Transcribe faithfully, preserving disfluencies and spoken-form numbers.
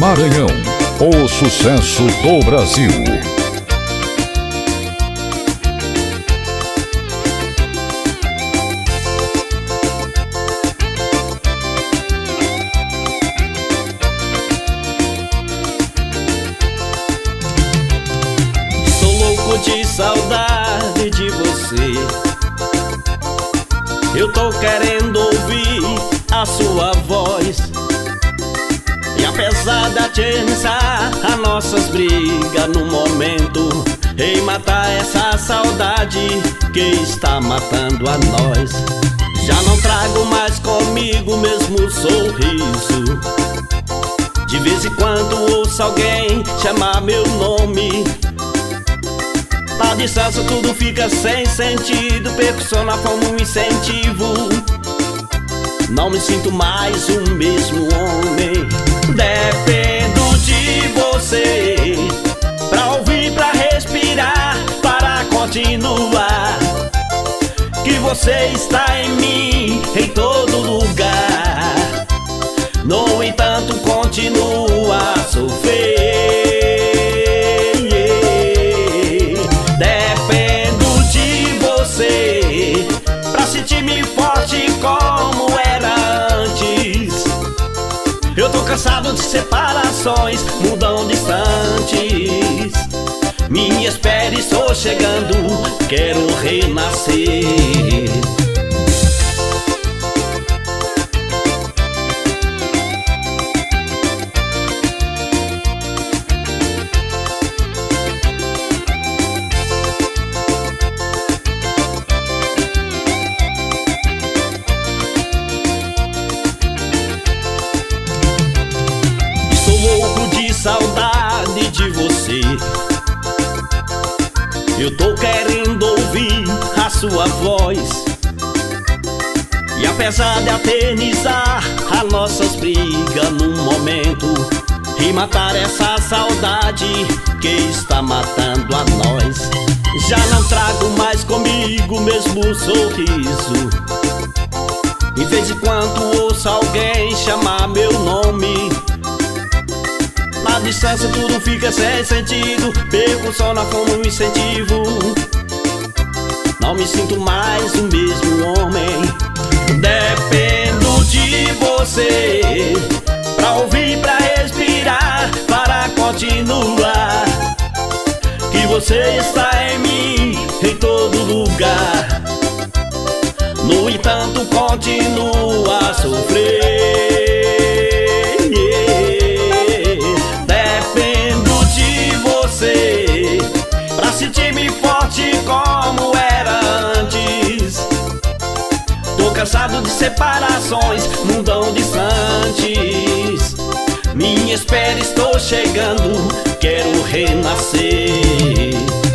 Maranhão, o sucesso do Brasil. Sou louco de saudade de você. Eu tô querendo ouvir a sua voz. E apesar de eternizar as nossas brigas no momento, em matar essa saudade que está matando a nós. Já não trago mais comigo o mesmo sorriso. De vez em quando ouço alguém chamar meu nome. Na distância tudo fica sem sentido, perco só na forma um incentivo. Não me sinto mais o mesmo homem. Dependo de você pra ouvir, pra respirar, para continuar. Que você está em mim, em todo lugar. No entanto continua a sofrer. Dependo de você pra sentir-me forte como era antes. Eu tô cansado de separações, mudam distantes. Me espere, estou chegando, quero renascer. Louco de saudade de você. Eu tô querendo ouvir a sua voz. E apesar de eternizar as nossas brigas num momento, e matar essa saudade que está matando a nós, já não trago mais comigo o mesmo sorriso. De vez em quando ouço alguém chamar meu nome. Na distância tudo fica sem sentido, perco só na fome um incentivo. Não me sinto mais o mesmo homem. Dependo de você pra ouvir, pra respirar, para continuar. Que você está em mim, em todo lugar. No entanto continua a sofrer. Pra sentir-me forte como era antes. Tô cansado de separações, mundão distantes. Me espere, estou chegando, quero renascer.